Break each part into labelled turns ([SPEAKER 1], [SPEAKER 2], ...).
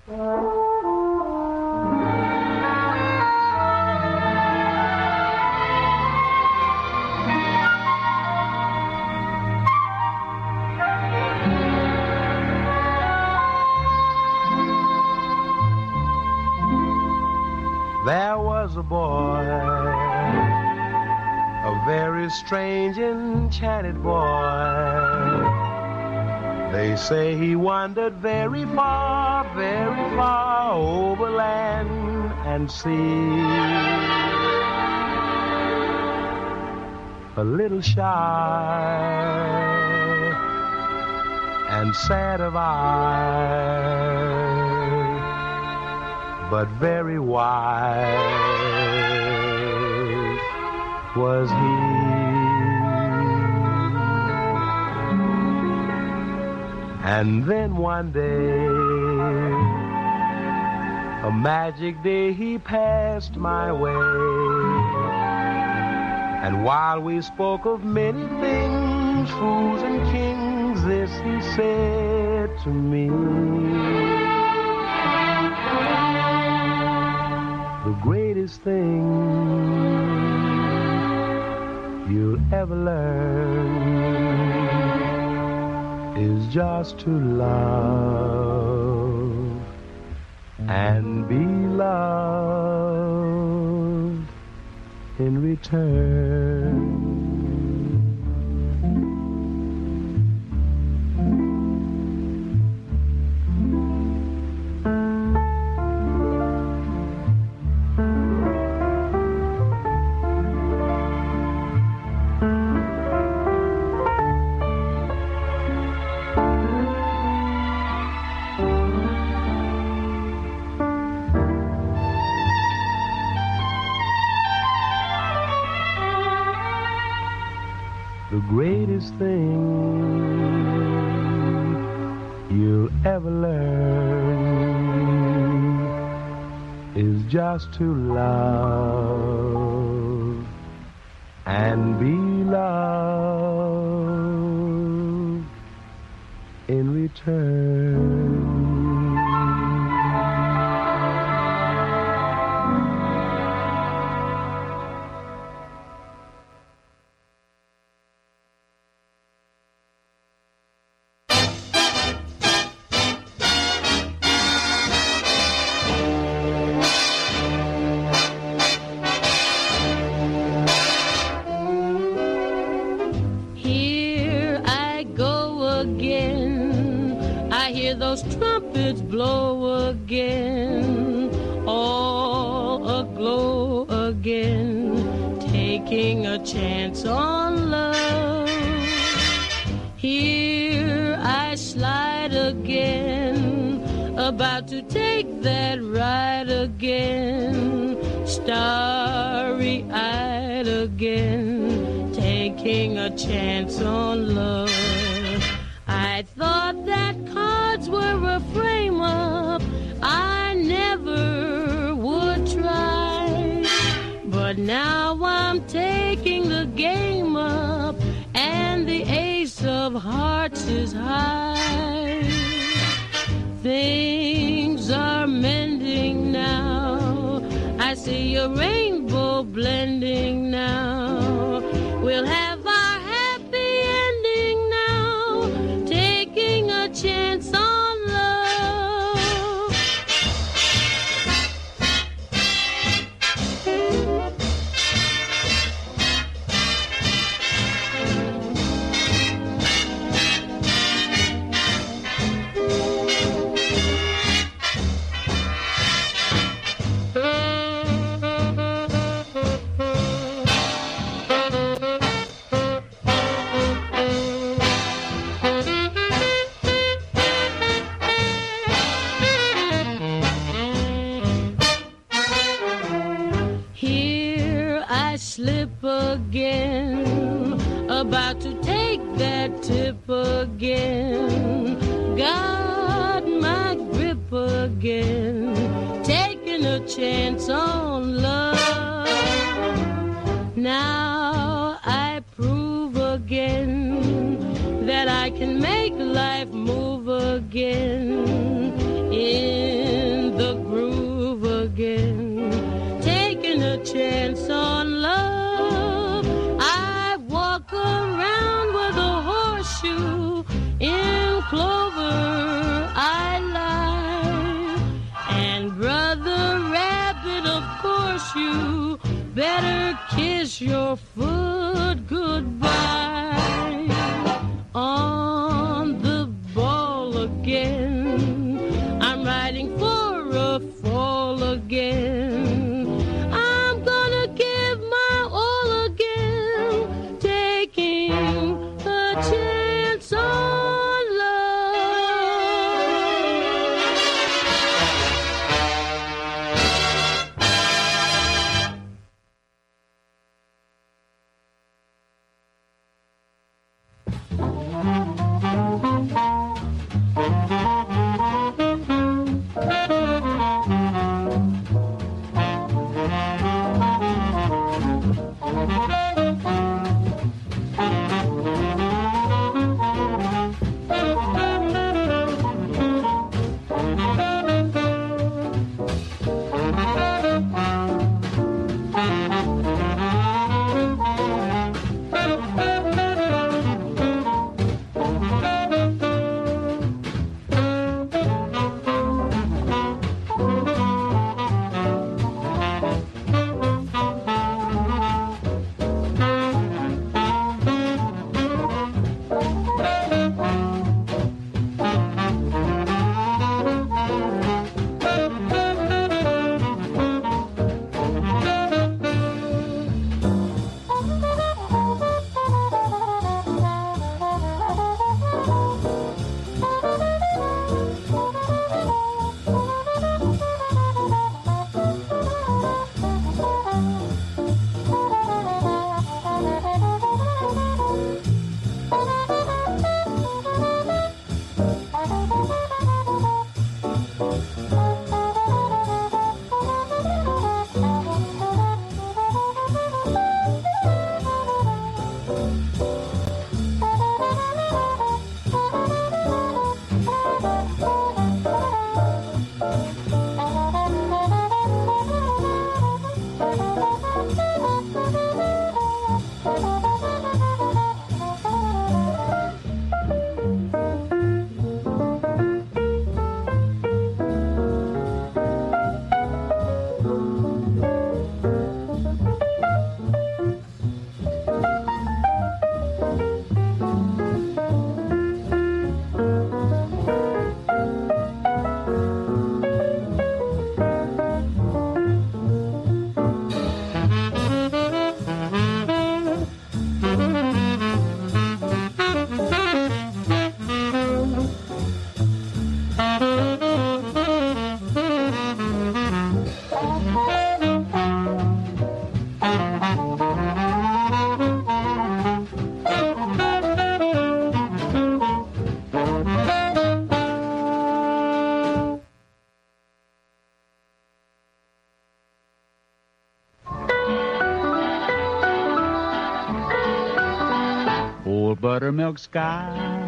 [SPEAKER 1] There was a boy, a very strange, enchanted boy. They say he wandered very far over land and sea. A little shy and sad of eye, but very wise was he. And then one day, a magic day, he passed my way. And while we spoke of many things, fools and kings, this he said to me: the greatest thing you'll ever learn is just to love and be loved in return. The greatest thing you'll ever learn is just to love and be loved in return.
[SPEAKER 2] Trumpets blow again, all aglow again, taking a chance on love. Here I slide again, about to take that ride again, starry-eyed again, taking a chance on love. I thought that cards were a frame-up I never would try, but now I'm taking the game up, and the ace of hearts is high. Things are mending now, I see a rainbow blending now. We'll have our happy ending now, taking a chance on love. Slip again, about to take that tip again, got my grip again, taking a chance on love. Now I prove again that I can make life move again in better kiss your foot goodbye. On the ball again, I'm riding for a fall again. I'm gonna give my all again, taking a chance on love.
[SPEAKER 3] Buttermilk sky,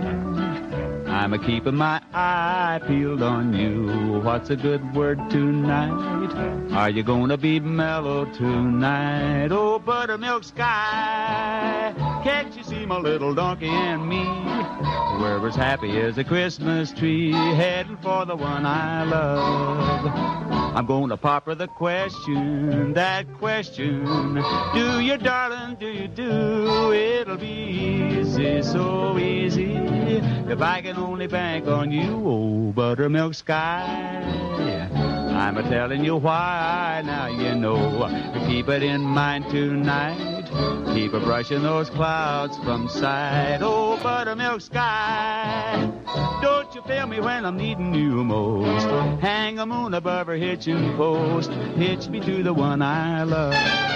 [SPEAKER 3] I'm a-keeping my eye peeled on you. What's a good word tonight? Are you gonna be mellow tonight? Oh, buttermilk sky, can't you see my little donkey and me? We're as happy as a Christmas tree, heading for the one I love. I'm gonna pop her the question, that question. Do you, darling, do you do? It'll be easy, so easy, if I can only bank on you, oh, buttermilk sky. I'm a-telling you why, now you know. Keep it in mind tonight. Keep a-brushing those clouds from sight. Oh, buttermilk sky, don't you feel me when I'm needing you most? Hang a moon above her hitching post. Hitch me to the one I love.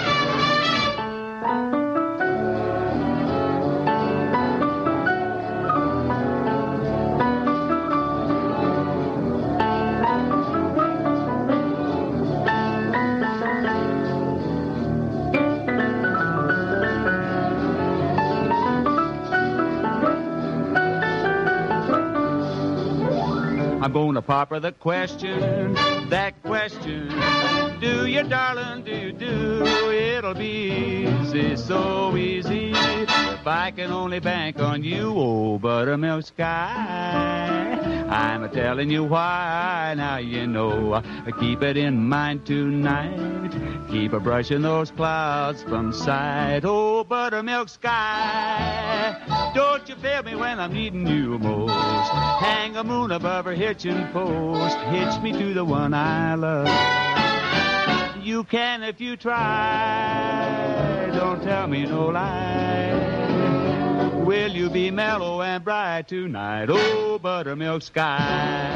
[SPEAKER 3] I'm gonna pop her the question, that question. Do you, darling, do you do? It'll be easy, so easy, if I can only bank on you, oh, buttermilk sky. I'm a-telling you why, now you know. Keep it in mind tonight. Keep a-brushing those clouds from sight. Oh, buttermilk sky, don't you fail me when I'm needing you most. Hang a moon above her hitching post. Hitch me to the one I love. You can if you try. Don't tell me no lie. Will you be mellow and bright tonight? Oh, buttermilk sky.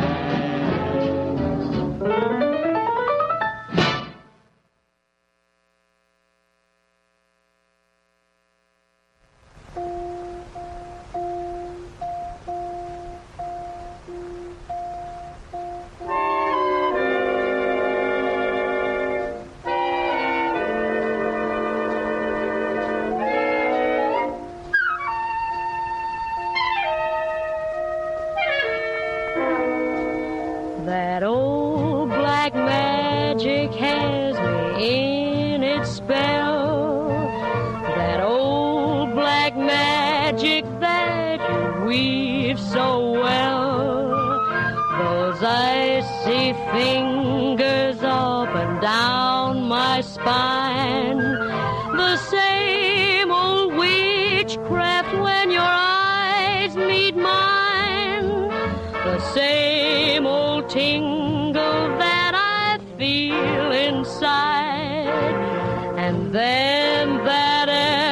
[SPEAKER 2] That old black magic has me in its spell. That old black magic that you weave so well. Those icy fingers up and down my spine. The same old witchcraft when your eyes meet mine. The same old tingle that I feel inside. And then that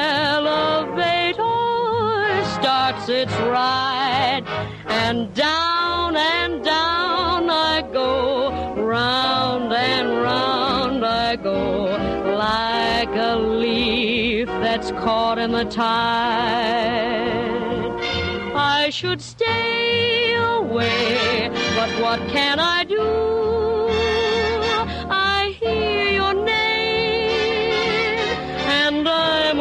[SPEAKER 2] elevator starts its ride. And down I go, round and round I go, like a leaf that's caught in the tide. I should stay away, but what can I do? I hear your name, and I'm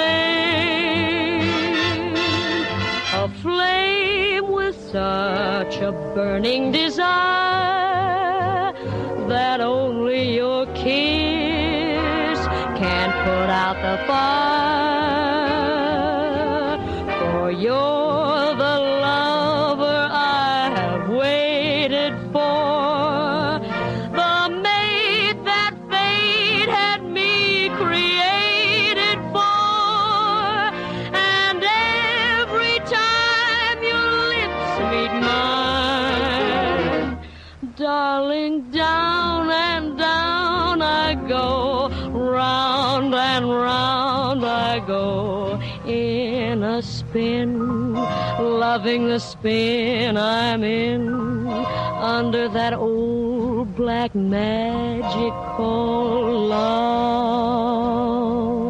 [SPEAKER 2] aflame with such a burning desire that only your kiss can put out the fire. For you're the lover I have waited for, the mate that fate had me created for. And every time your lips meet mine, darling, down and down I go, round and round I go, in a spin, loving the spin I'm in, under that old black magic called love.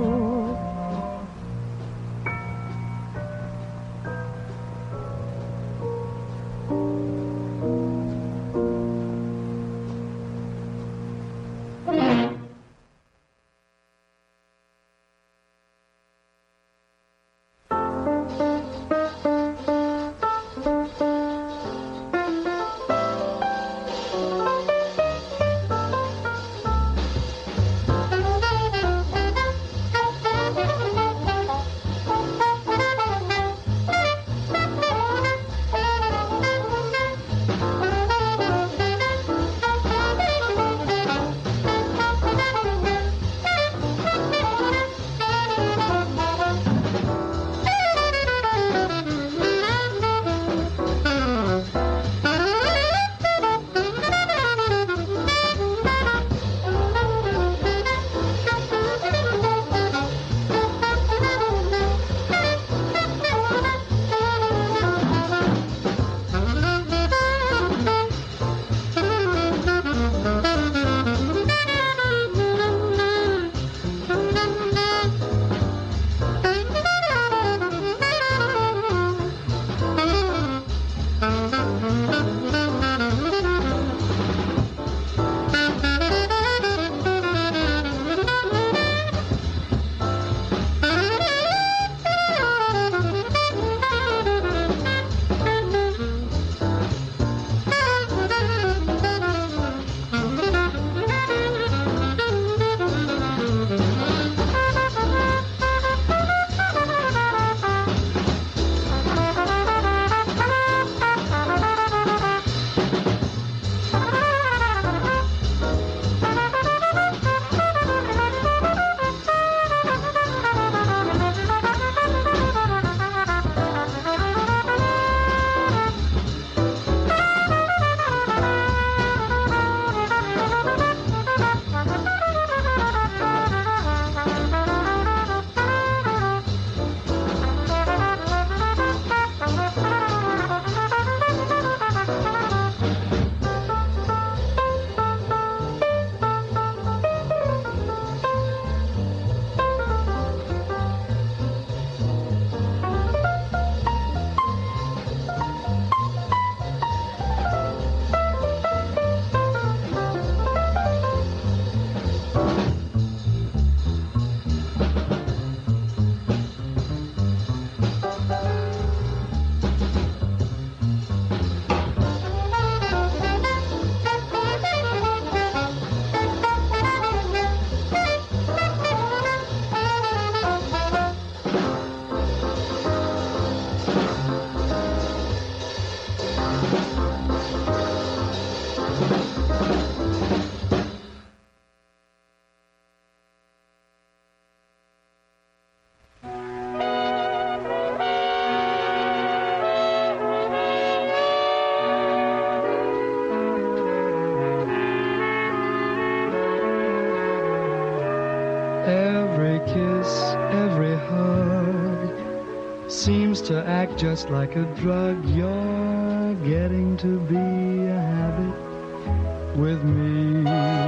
[SPEAKER 4] seems to act just like a drug. You're getting to be a habit with me.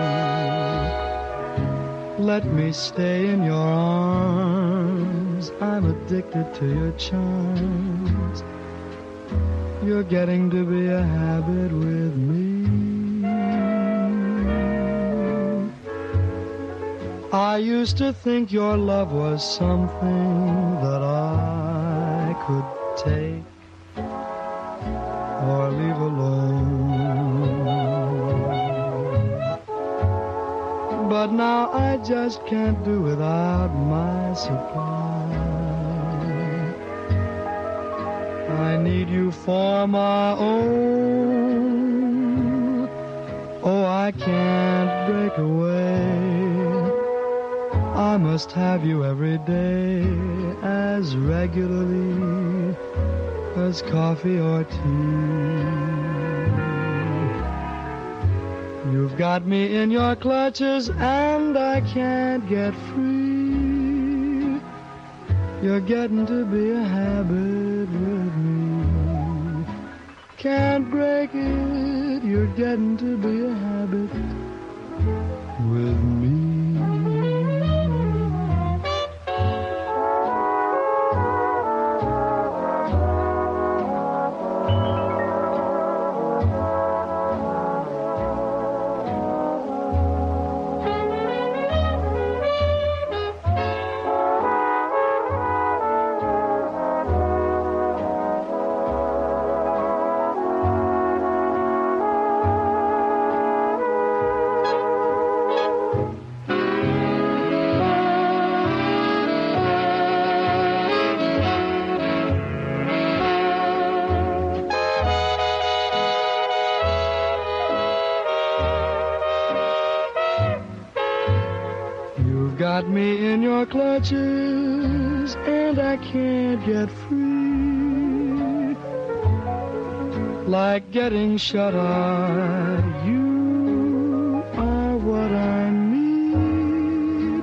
[SPEAKER 4] Let me stay in your arms. I'm addicted to your charms. You're getting to be a habit with me. I used to think your love was something that I could take or leave alone. But now I just can't do without my supply. I need you for my own. Oh, I can't break away. I must have you every day, as regularly as coffee or tea. You've got me in your clutches and I can't get free. You're getting to be a habit with me. Can't break it, you're getting to be a habit with me. Got me in your clutches and I can't get free. Like getting shut eye, you are what I need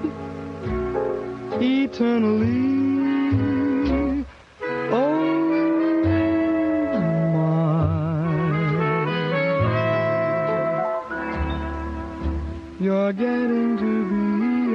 [SPEAKER 4] eternally. Oh my, you're getting to be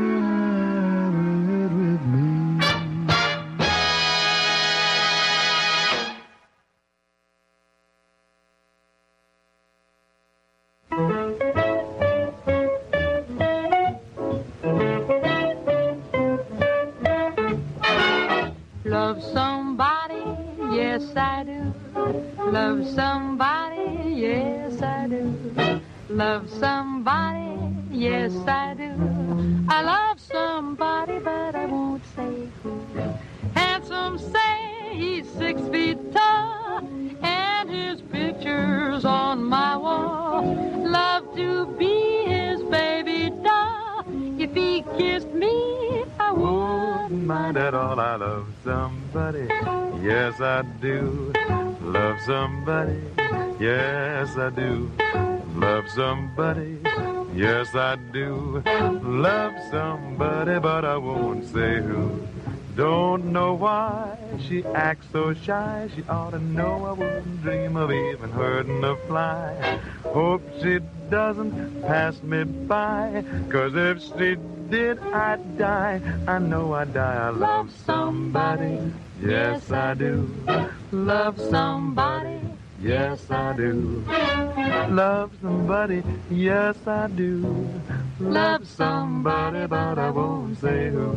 [SPEAKER 2] Love somebody, yes I do. Love somebody, yes I do. Love somebody, yes I do. I love somebody, but I won't say who. Handsome say he's 6 feet tall, and his picture's on my wall. Love to be his baby doll. If he kissed me, I wouldn't mind at all.
[SPEAKER 5] I love somebody, yes I do. Love somebody, yes I do. Love somebody, yes I do. Love somebody, but I won't say who. Don't know why she acts so shy. She ought to know I wouldn't dream of even hurting a fly. Hope she doesn't pass me by, 'cause if she did, I'd die. I know I'd die. I love somebody, yes I do. Love somebody, yes I do. Love somebody, yes I do. Love somebody, but I won't say who.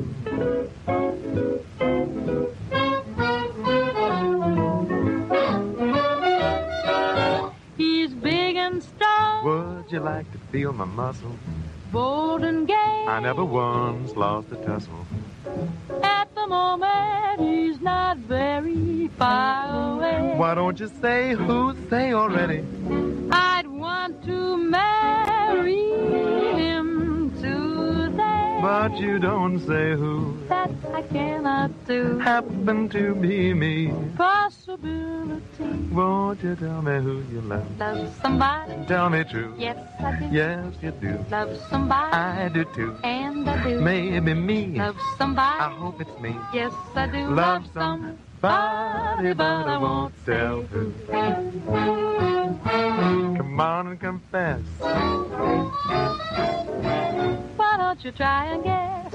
[SPEAKER 2] He's big and strong.
[SPEAKER 5] Would you like to feel my muscle?
[SPEAKER 2] Bold and gay.
[SPEAKER 5] I never once lost a tussle.
[SPEAKER 2] At the moment, he's not very far away.
[SPEAKER 5] Why don't you say who? Say already.
[SPEAKER 2] I'd want to marry him today.
[SPEAKER 5] But you don't say who.
[SPEAKER 2] That I cannot do.
[SPEAKER 5] Happen to be me.
[SPEAKER 2] Possibility.
[SPEAKER 5] Won't you tell me who you love?
[SPEAKER 2] Love somebody.
[SPEAKER 5] Tell me true.
[SPEAKER 2] Yes, I do.
[SPEAKER 5] Yes, you do.
[SPEAKER 2] Love somebody.
[SPEAKER 5] I do too.
[SPEAKER 2] And I do.
[SPEAKER 5] Maybe me.
[SPEAKER 2] Love somebody.
[SPEAKER 5] I hope it's me.
[SPEAKER 2] Yes, I do.
[SPEAKER 5] Love some. somebody, but I won't tell who. Come on and confess.
[SPEAKER 2] Why don't you try and guess?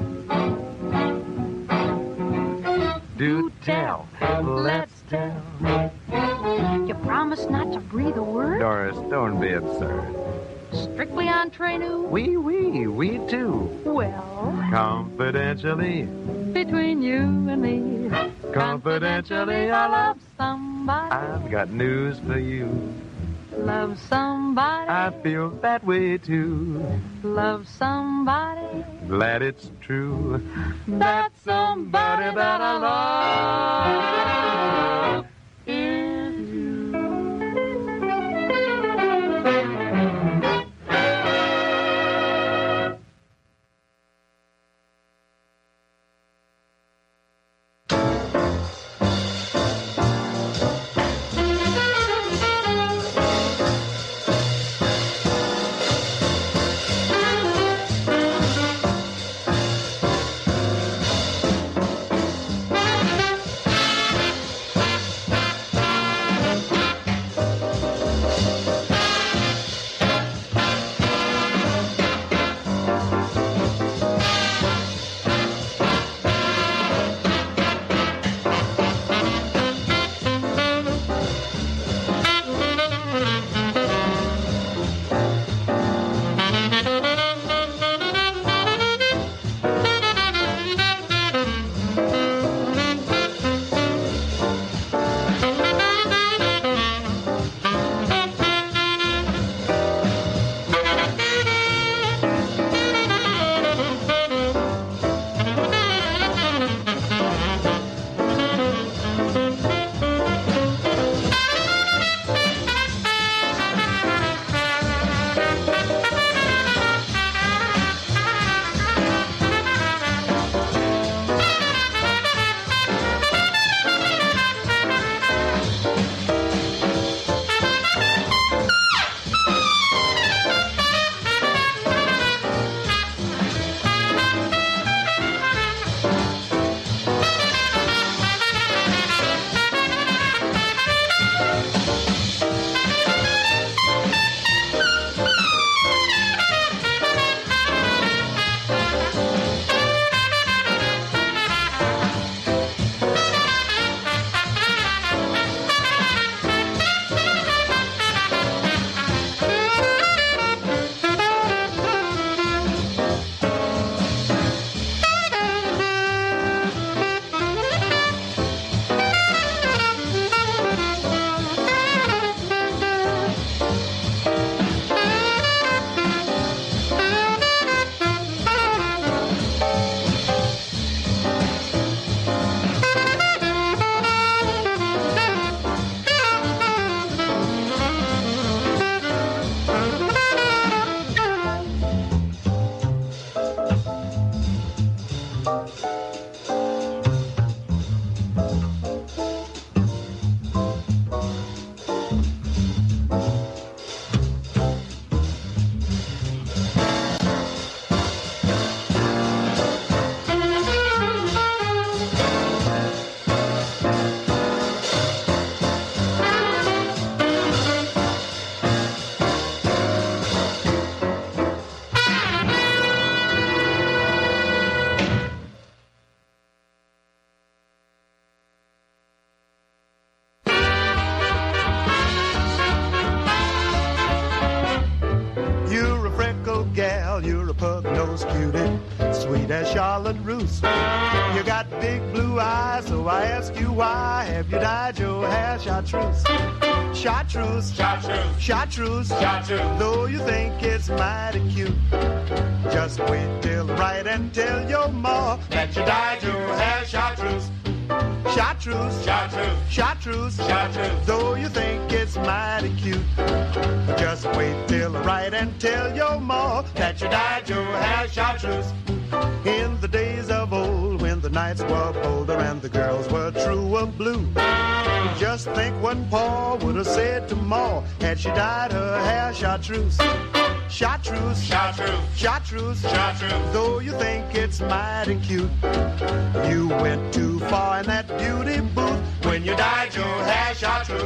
[SPEAKER 5] Do tell, let's tell.
[SPEAKER 2] You promise not to breathe a word?
[SPEAKER 5] Doris, don't be absurd.
[SPEAKER 2] Strictly entre nous?
[SPEAKER 5] We do.
[SPEAKER 2] Well,
[SPEAKER 5] Confidentially,
[SPEAKER 2] between you and me,
[SPEAKER 5] confidentially,
[SPEAKER 2] I love somebody.
[SPEAKER 5] I've got news for you.
[SPEAKER 2] Love somebody.
[SPEAKER 5] I feel that way too.
[SPEAKER 2] Love somebody.
[SPEAKER 5] Glad it's true.
[SPEAKER 2] That somebody that I love is you.
[SPEAKER 6] pug-nosed cutie, sweet as Charlotte Russe. You got big blue eyes, so I ask you why have you dyed your hair chartreuse? Chartreuse, chartreuse, chartreuse, chartreuse. Though you think it's mighty cute, just wait till I write and tell your ma that you dyed your hair chartreuse. Chartreuse, chartreuse, chartreuse, chartreuse. Though you think it's mighty cute, just wait till I write and tell your ma that you dyed your hair chartreuse. In the days of old, when the the nights were bolder and the girls were true of blue. Just think what Pa would have said to Ma had she dyed her hair chartreuse. Chartreuse, chartreuse, chartreuse, chartreuse. Though you think it's mighty cute, you went too far in that beauty booth when you dyed your hair chartreuse.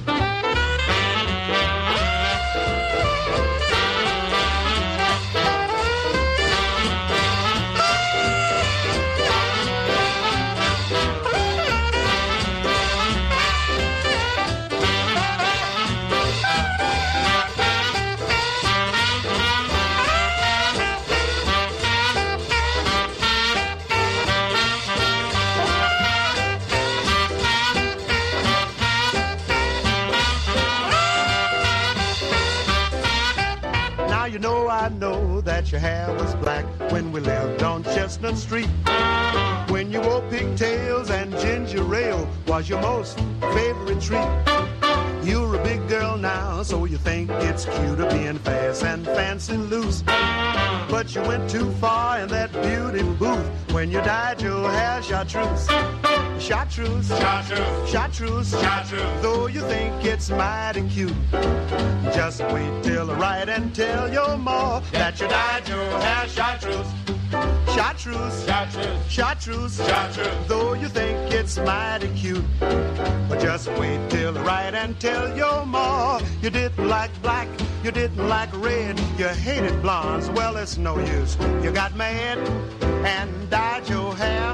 [SPEAKER 6] I know that your hair was black when we lived on Chestnut Street. When you wore pigtails and ginger ale was your most favorite treat. You're a big girl now, so you think it's cuter being fast and fancy loose. But you went too far in that beauty booth when you dyed your hair chartreuse. Chartreuse, chartreuse, chartreuse, chartreuse. Though you think it's mighty cute, just wait till I write and tell your ma that you dyed your hair chartreuse. Chartreuse, chartreuse, chartreuse, chartreuse. Though you think it's mighty cute, but just wait till I write and tell your ma you didn't like black, you didn't like red, you hated blondes. Well, it's no use. You got mad and dyed your hair.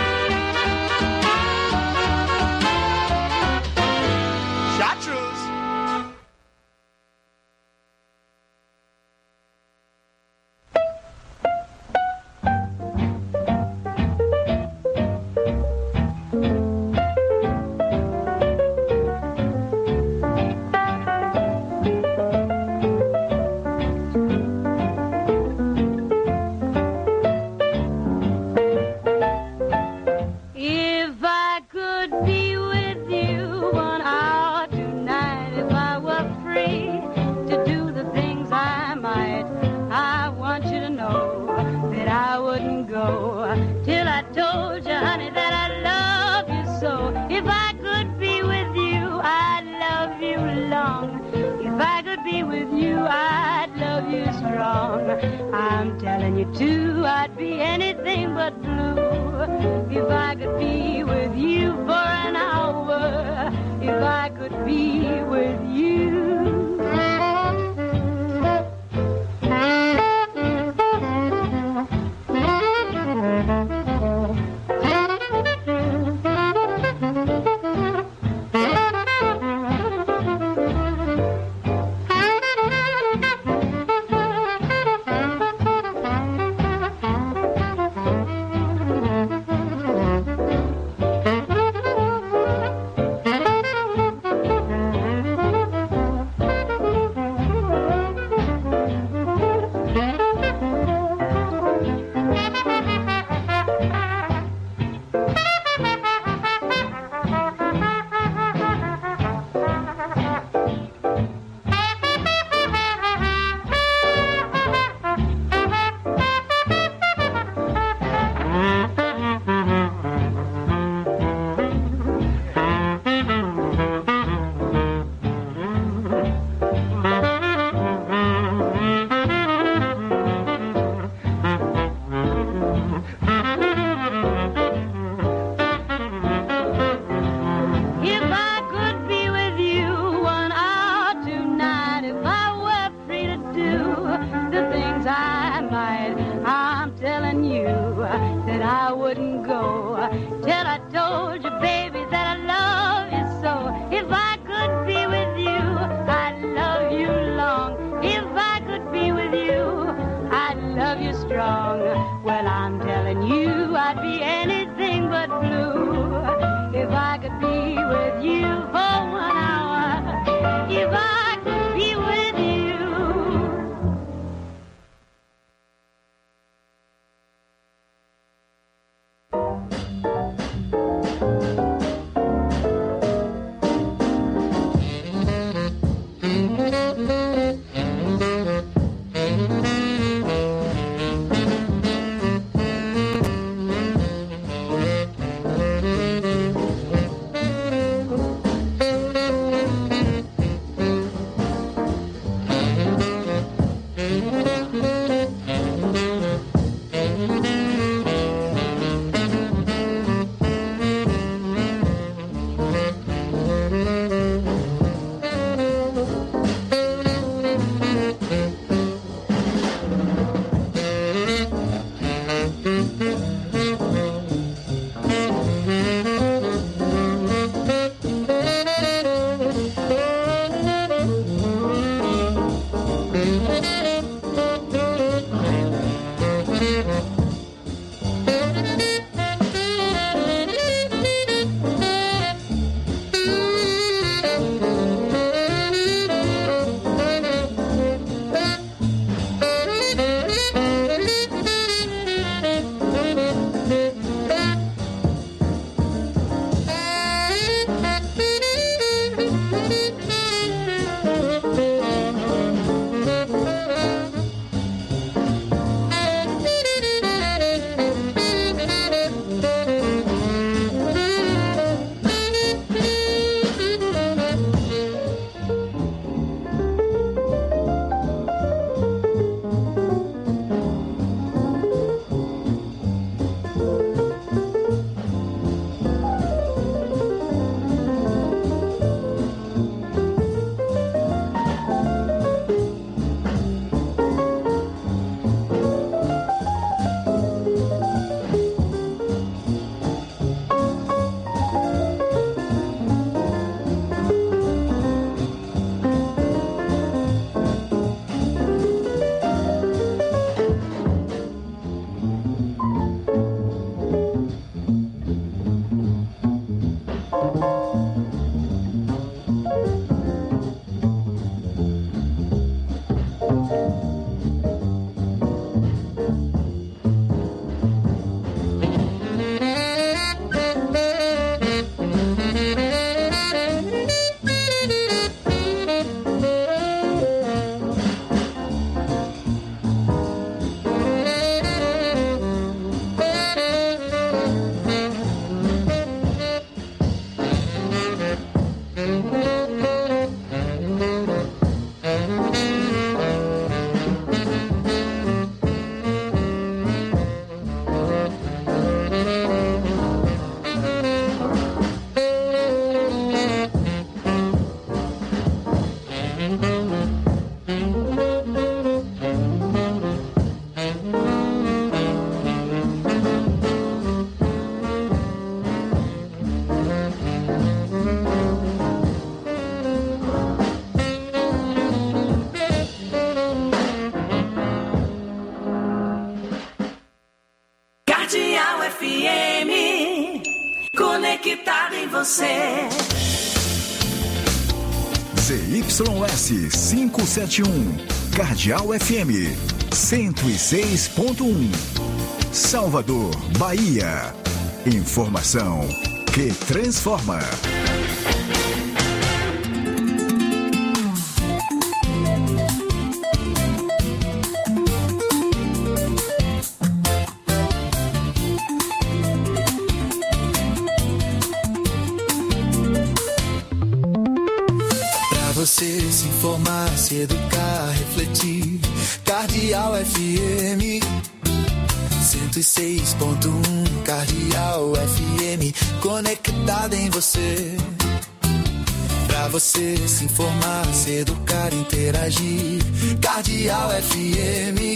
[SPEAKER 6] Chartreuse.
[SPEAKER 2] I'm telling you too, I'd be anything but blue if I could be with you for an hour, if I could be with you.
[SPEAKER 7] ZYS 571, Cardeal FM 106.1, Salvador, Bahia. Informação que transforma.
[SPEAKER 8] Você se informar, se educar, refletir. Cardeal FM 106.1, Cardeal FM, conectada em você. Pra você se informar, se educar, interagir. Cardeal FM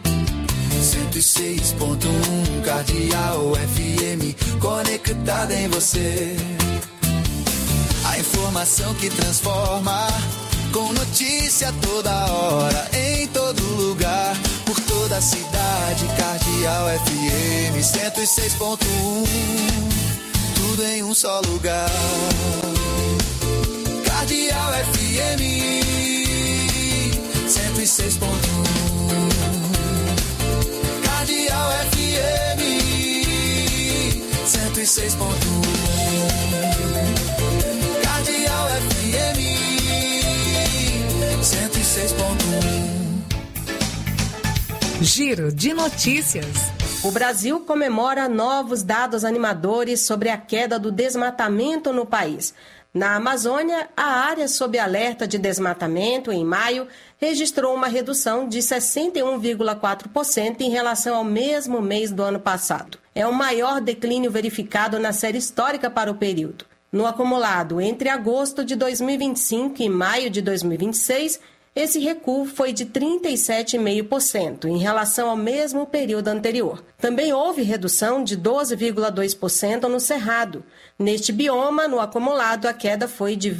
[SPEAKER 8] 106.1, Cardeal FM, conectada em você. A informação que transforma, com notícia toda hora, em todo lugar, por toda a cidade. Cardeal FM 106.1, tudo em um só lugar. Cardeal FM 106.1, Cardeal FM 106.1. Cardeal FM 106.1.
[SPEAKER 9] Giro de notícias.
[SPEAKER 10] O Brasil comemora novos dados animadores sobre a queda do desmatamento no país. Na Amazônia, a área sob alerta de desmatamento, em maio, registrou uma redução de 61,4% em relação ao mesmo mês do ano passado. É o maior declínio verificado na série histórica para o período. No acumulado entre agosto de 2025 e maio de 2026, esse recuo foi de 37,5% em relação ao mesmo período anterior. Também houve redução de 12,2% no Cerrado. Neste bioma, no acumulado, a queda foi de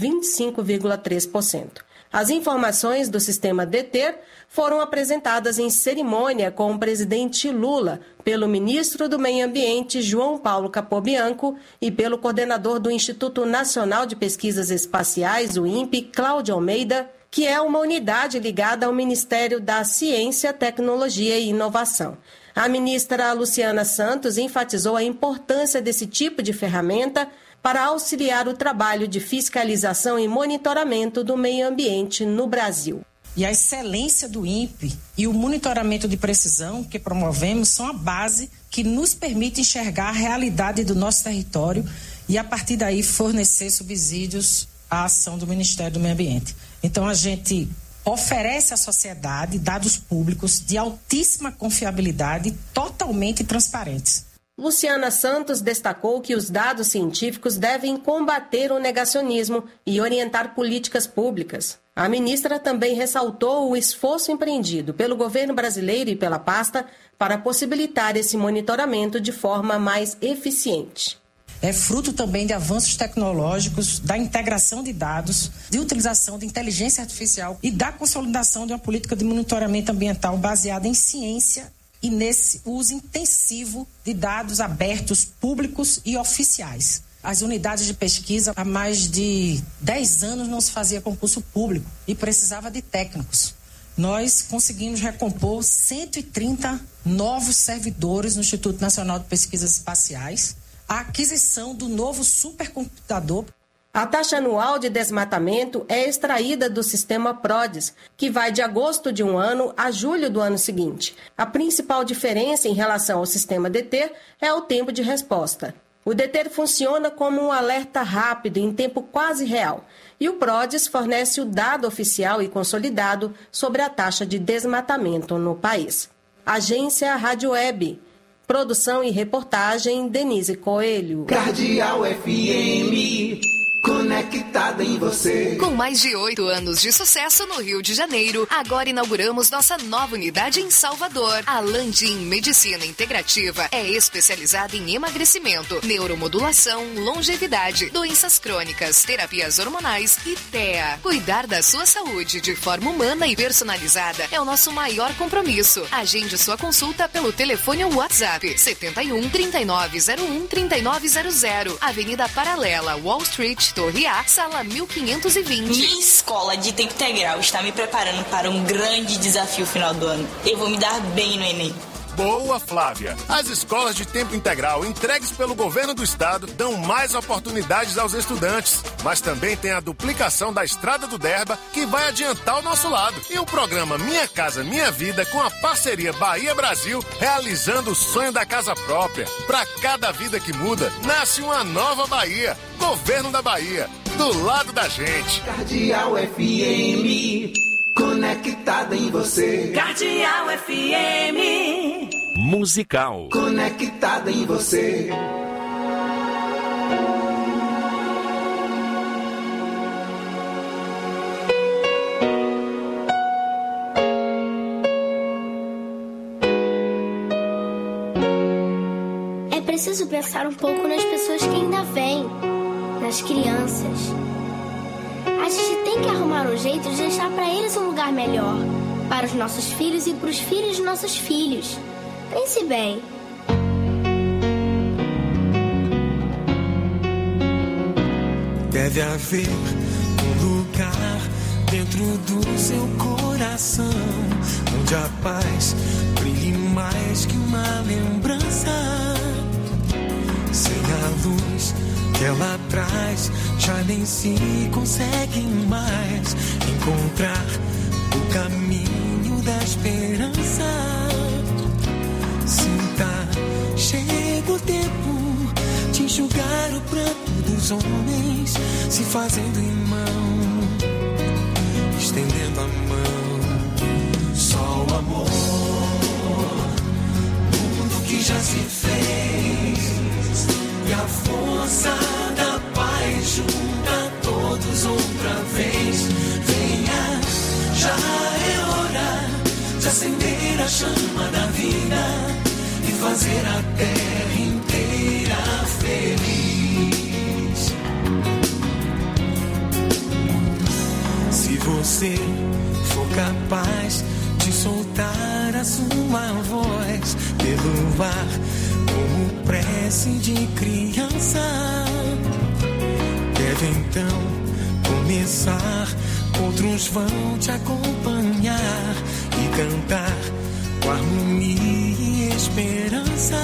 [SPEAKER 10] 25,3%. As informações do sistema DETER foram apresentadas em cerimônia com o presidente Lula, pelo ministro do Meio Ambiente, João Paulo Capobianco, e pelo coordenador do Instituto Nacional de Pesquisas Espaciais, o INPE, Cláudio Almeida, que é uma unidade ligada ao Ministério da Ciência, Tecnologia e Inovação. A ministra Luciana Santos enfatizou a importância desse tipo de ferramenta para auxiliar o trabalho de fiscalização e monitoramento do meio ambiente no Brasil.
[SPEAKER 11] E a excelência do INPE e o monitoramento de precisão que promovemos são a base que nos permite enxergar a realidade do nosso território e, a partir daí, fornecer subsídios à ação do Ministério do Meio Ambiente. Então, a gente oferece à sociedade dados públicos de altíssima confiabilidade, totalmente transparentes.
[SPEAKER 10] Luciana Santos destacou que os dados científicos devem combater o negacionismo e orientar políticas públicas. A ministra também ressaltou o esforço empreendido pelo governo brasileiro e pela pasta para possibilitar esse monitoramento de forma mais eficiente.
[SPEAKER 11] É fruto também de avanços tecnológicos, da integração de dados, de utilização de inteligência artificial e da consolidação de uma política de monitoramento ambiental baseada em ciência e nesse uso intensivo de dados abertos, públicos e oficiais. As unidades de pesquisa, há mais de 10 anos não se fazia concurso público e precisava de técnicos. Nós conseguimos recompor 130 novos servidores no Instituto Nacional de Pesquisas Espaciais, a aquisição do novo supercomputador.
[SPEAKER 10] A taxa anual de desmatamento é extraída do sistema PRODES, que vai de agosto de um ano a julho do ano seguinte. A principal diferença em relação ao sistema DETER é o tempo de resposta. O DETER funciona como um alerta rápido em tempo quase real, e o PRODES fornece o dado oficial e consolidado sobre a taxa de desmatamento no país. Agência Rádio Web. Produção e reportagem, Denise Coelho.
[SPEAKER 12] Cardeal FM, conectada em você.
[SPEAKER 13] Com mais de 8 anos de sucesso no Rio de Janeiro, agora inauguramos nossa nova unidade em Salvador. A Landim Medicina Integrativa é especializada em emagrecimento, neuromodulação, longevidade, doenças crônicas, terapias hormonais e TEA. Cuidar da sua saúde de forma humana e personalizada é o nosso maior compromisso. Agende sua consulta pelo telefone ou WhatsApp 71 3901 3900, Avenida Paralela, Wall Street, Torre A, sala 1520.
[SPEAKER 9] Minha escola de tempo integral está me preparando para um grande desafio final do ano. Eu vou me dar bem no Enem.
[SPEAKER 14] Boa, Flávia! As escolas de tempo integral entregues pelo governo do estado dão mais oportunidades aos estudantes, mas também tem a duplicação da Estrada do Derba, que vai adiantar o nosso lado. E o programa Minha Casa Minha Vida, com a parceria Bahia Brasil, realizando o sonho da casa própria. Para cada vida que muda, nasce uma nova Bahia. Governo da Bahia, do lado da gente.
[SPEAKER 12] Cardeal FM, conectada em você.
[SPEAKER 8] Cardeal FM
[SPEAKER 15] musical.
[SPEAKER 12] Conectada em você.
[SPEAKER 16] É preciso pensar um pouco nas pessoas que ainda vêm, nas crianças. A gente tem que arrumar um jeito de deixar para eles um lugar melhor, para os nossos filhos e para os filhos de nossos filhos. Pense bem.
[SPEAKER 17] Deve haver um lugar dentro do seu coração, onde a paz brilhe mais que uma lembrança. Sem a luz que ela traz, já nem se consegue mais encontrar o caminho da esperança. Sinta, chega o tempo de enxugar o pranto dos homens, se fazendo irmão, estendendo a mão. Só o amor, mundo que já se fez, e a força da paz junta todos outra vez. Venha, já é hora de acender a chama da vida e fazer a terra inteira feliz. Se você for capaz de soltar a sua voz pelo ar, como prece de criança, deve então começar. Outros vão te acompanhar e cantar com harmonia e esperança.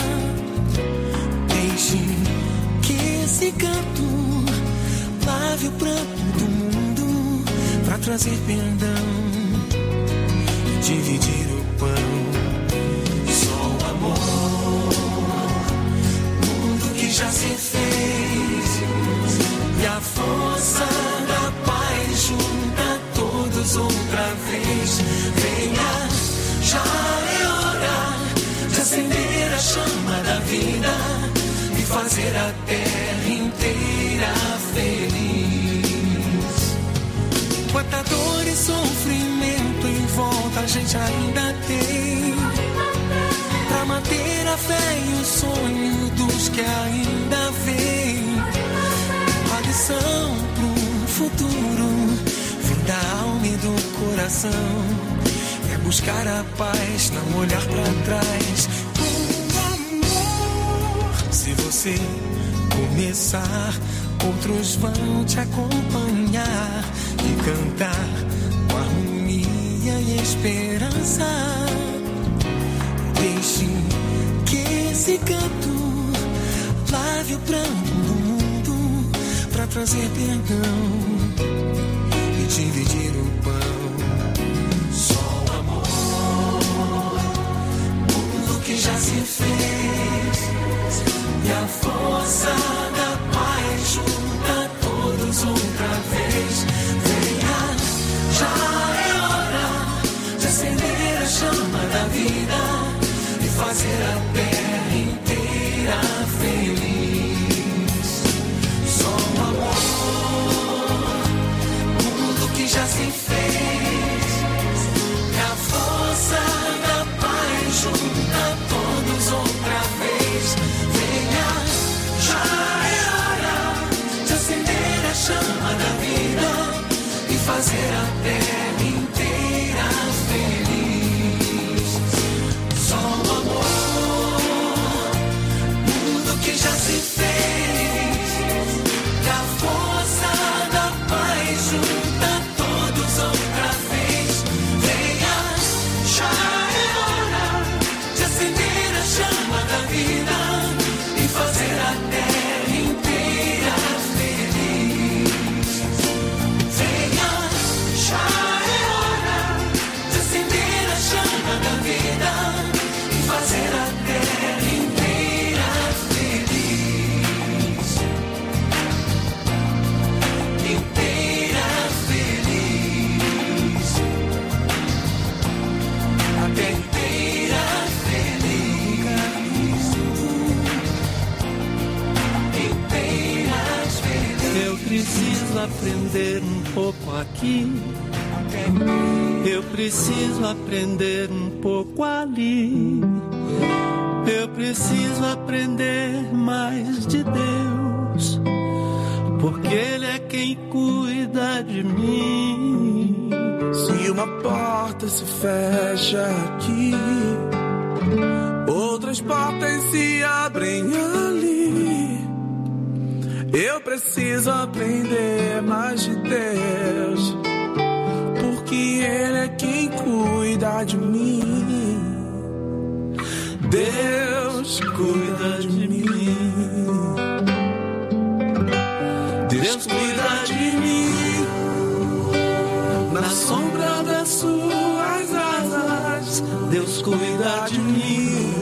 [SPEAKER 17] Deixe que esse canto lave o pranto do mundo pra trazer perdão e dividir o pão. Só o amor, mundo que já se fez, e a força da paz junta todos outra vez. Venha, já é hora de acender a chama da vida e fazer a terra inteira feliz. Quanta dor e sofrimento em volta a gente ainda tem, pra manter a fé e o sonho dos que ainda vêm. A lição pro futuro vem da alma e do coração, é buscar a paz, não olhar pra trás. Com amor, se você começar, outros vão te acompanhar e cantar com harmonia e esperança. Deixe que esse canto lave o pranto do mundo pra trazer perdão e dividir o pão. Só o amor, mundo que já se fez, e a força da paz junta todos outra vez. Venha, já é hora de acender a chama da vida e fazer a terra inteira feliz. Só o amor, mundo que já se fez, e a força da paz junta todos outra vez. Venha, já é hora de acender a chama da vida e fazer a terra inteira feliz. Só o amor, mundo que já se fez, e a força preciso aprender um pouco aqui. Eu preciso aprender um pouco ali. Eu preciso aprender mais de Deus, porque Ele é quem cuida de mim.
[SPEAKER 15] Se uma porta se fecha aqui, outras portas se abrem ali. Eu preciso aprender mais de Deus, porque Ele é quem cuida de mim. Deus cuida de mim. Deus cuida de mim. Na sombra das suas asas, Deus cuida de mim.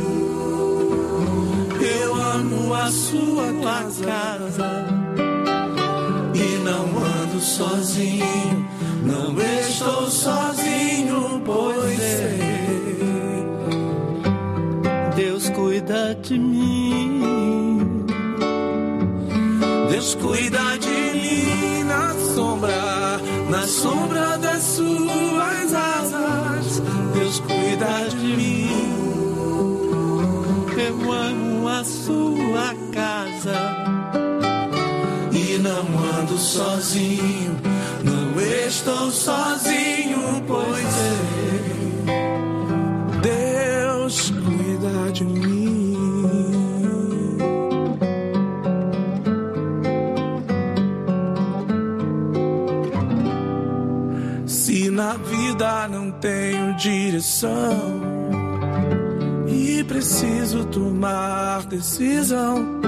[SPEAKER 15] Eu amo a sua casa e não ando sozinho. Não estou sozinho, pois Deus cuida de mim. Deus cuida de mim na sombra das suas asas. Deus cuida de mim. Eu amo a sua casa e não ando sozinho. Não estou sozinho, pois Deus cuida de mim. Se na vida não tenho direção e preciso tomar decisão,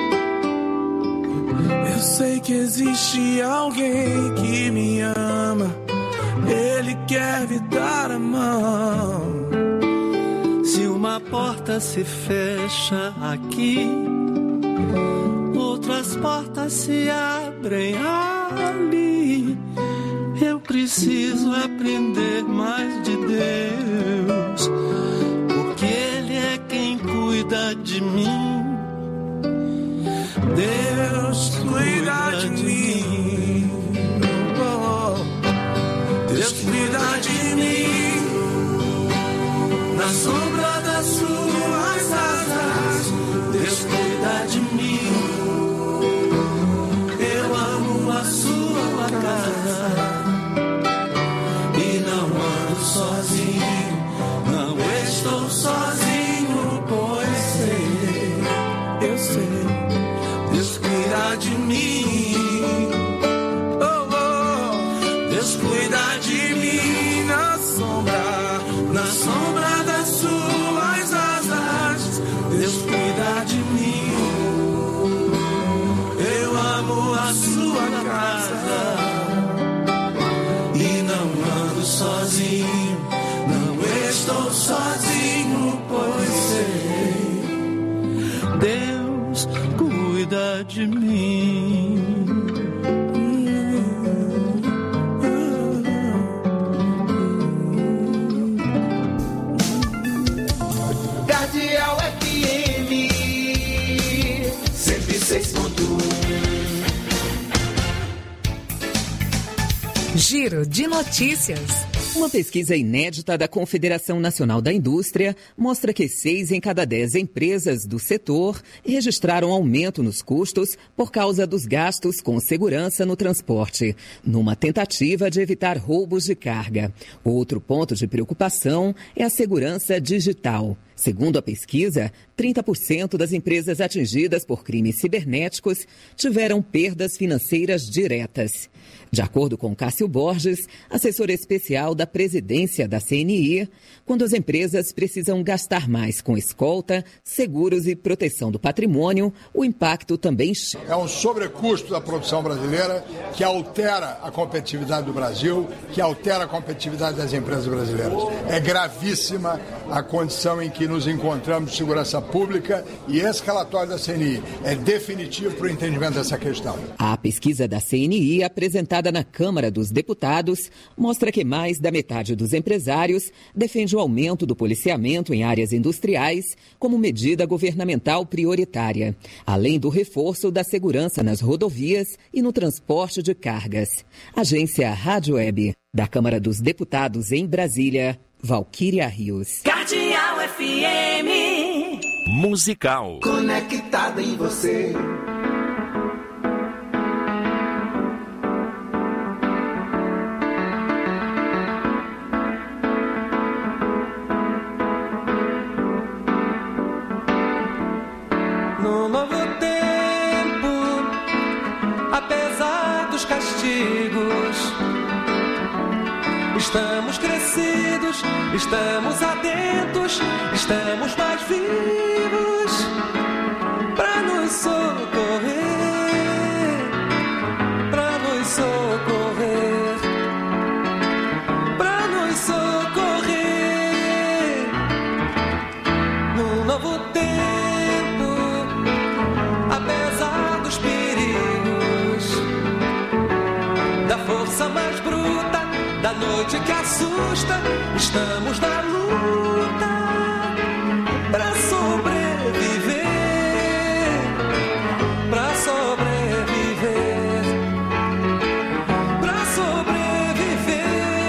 [SPEAKER 15] eu sei que existe alguém que me ama. Ele quer me dar a mão.
[SPEAKER 17] Se uma porta se fecha aqui, outras portas se abrem ali. Eu preciso aprender mais de Deus, porque Ele é quem cuida de mim. Deus cuida de mim. Deus cuida de mim. Na sombra das suas asas, Deus cuida de mim. Eu amo a sua casa e não ando sozinho. Não estou sozinho, pois sei, eu sei. Deus cuida de mim. Oh, oh. Deus cuida de mim na sombra das suas asas. Deus cuida de mim. Eu amo a sua casa e não ando sozinho. Não estou sozinho, pois sei, Deus cuida de mim.
[SPEAKER 12] Cardeal FM 106.1.
[SPEAKER 18] Giro de notícias. Uma pesquisa inédita da Confederação Nacional da Indústria mostra que 6 em cada 10 empresas do setor registraram aumento nos custos por causa dos gastos com segurança no transporte, numa tentativa de evitar roubos de carga. Outro ponto de preocupação é a segurança digital. Segundo a pesquisa, 30% das empresas atingidas por crimes cibernéticos tiveram perdas financeiras diretas. De acordo com Cássio Borges, assessor especial da presidência da CNI, quando as empresas precisam gastar mais com escolta, seguros e proteção do patrimônio, o impacto também chega.
[SPEAKER 19] É um sobrecusto da produção brasileira que altera a competitividade do Brasil, que altera a competitividade das empresas brasileiras. É gravíssima a condição em que nos encontramos de segurança pública e esse relatório da CNI é definitivo para o entendimento dessa questão.
[SPEAKER 18] A pesquisa da CNI apresenta apresentada na Câmara dos Deputados mostra que mais da metade dos empresários defende o aumento do policiamento em áreas industriais como medida governamental prioritária, além do reforço da segurança nas rodovias e no transporte de cargas. Agência Rádio Web da Câmara dos Deputados em Brasília, Valquíria Rios.
[SPEAKER 8] Cardeal FM.
[SPEAKER 12] Musical.
[SPEAKER 8] Conectado em você.
[SPEAKER 17] No novo tempo, apesar dos castigos, estamos crescidos, estamos atentos, estamos mais vivos pra nos socorrer, pra nos socorrer, pra nos socorrer. No novo tempo, apesar dos perigos, da força mais bruta, da noite que assusta, estamos na luta pra sobreviver, pra sobreviver, pra sobreviver,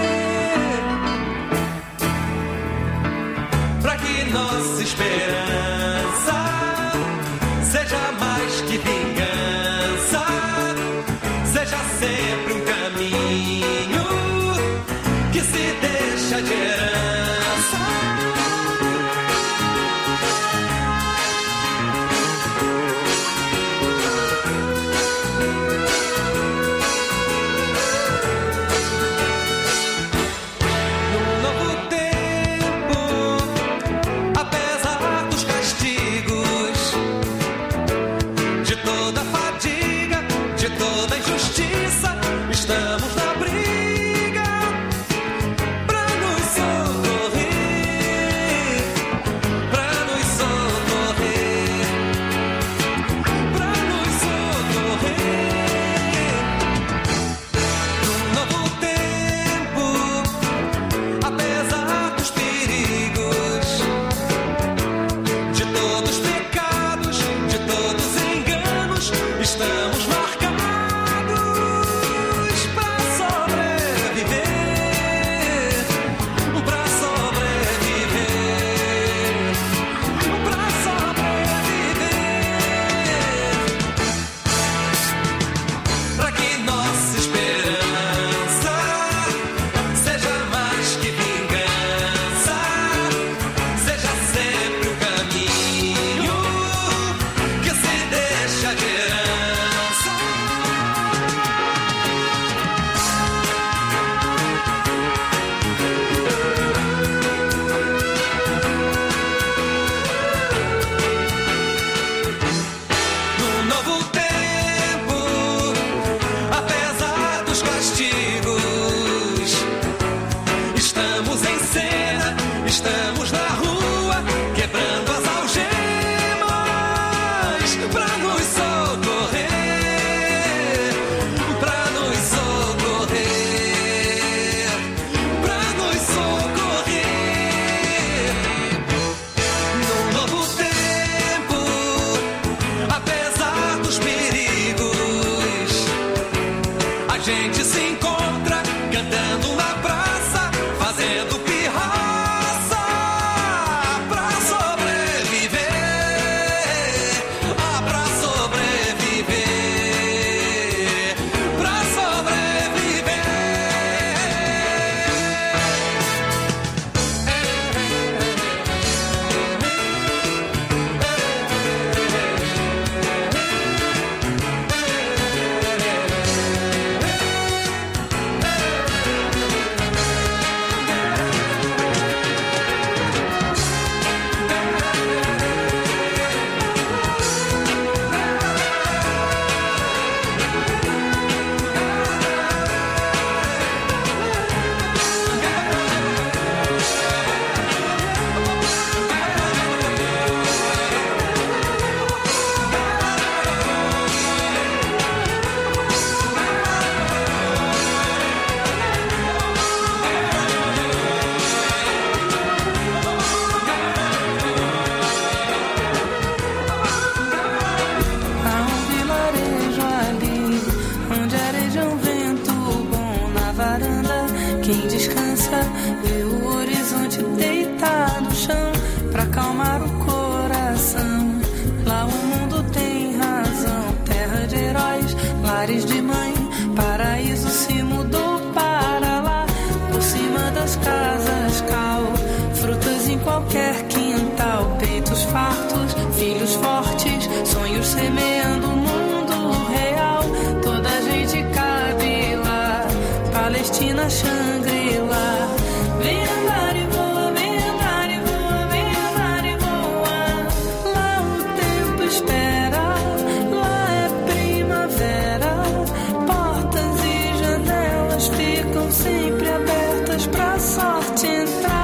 [SPEAKER 17] pra que nossa esperança seja mais que vingança, seja sempre um caminho que se deixa de herança. No novo tempo, apesar dos castigos, de toda fadiga, de toda injustiça, estamos na briga pra nos socorrer. descansa, vê o horizonte deitado no chão, pra acalmar o coração. Lá o mundo tem razão, terra de heróis, lares de mãe, paraíso se mudou para lá. Por cima das casas cal, frutas em qualquer quintal, peitos fartos, filhos fortes, sonhos semeando o mundo real. Toda a gente cabe lá, Palestina, Shangri-La. Vem andar e voa, vem andar e voa, vem andar e voa. Lá o tempo espera, lá é primavera. Portas e janelas ficam sempre abertas pra sorte entrar.